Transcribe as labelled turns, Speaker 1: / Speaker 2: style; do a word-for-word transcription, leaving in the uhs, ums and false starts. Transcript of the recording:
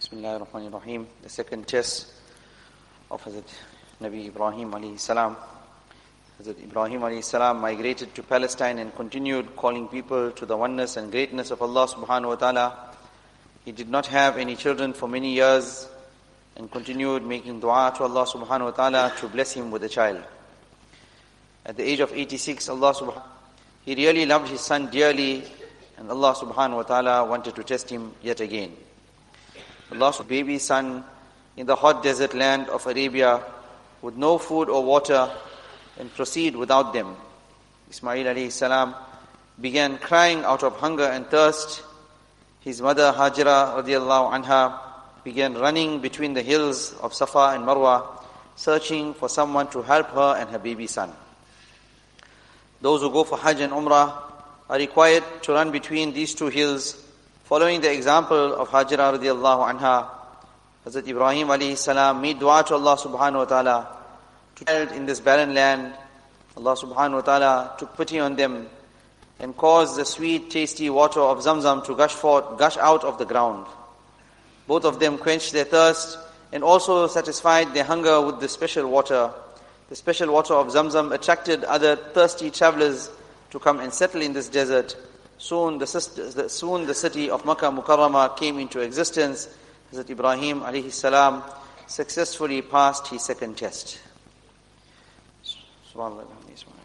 Speaker 1: Bismillahir Rahmanir Rahim. The second test of Hazrat Nabi Ibrahim alayhi salam. Hazrat Ibrahim alayhi salam migrated to Palestine and continued calling people to the oneness and greatness of Allah subhanahu wa ta'ala. He did not have any children for many years and continued making dua to Allah subhanahu wa ta'ala to bless him with a child. At the age of eighty-six, Allah subhanahu he really loved his son dearly, and Allah subhanahu wa ta'ala wanted to test him yet again. Allah's baby son in the hot desert land of Arabia with no food or water and proceed without them. Ismail alayhi salam began crying out of hunger and thirst. His mother Hajra radiallahu anha began running between the hills of Safa and Marwa, searching for someone to help her and her baby son. Those who go for Hajj and Umrah are required to run between these two hills, following the example of Hajra radiallahu anha. Hazrat Ibrahim alayhi salam made dua to Allah subhanahu wa ta'ala to child in this barren land. Allah subhanahu wa ta'ala took pity on them and caused the sweet, tasty water of Zamzam to gush forth, gush out of the ground. Both of them quenched their thirst and also satisfied their hunger with the special water. The special water of Zamzam attracted other thirsty travelers to come and settle in this desert. Soon the, soon the city of Makkah Mukarramah came into existence. Hazrat Ibrahim alayhi salam successfully passed his second test. Subhanallah.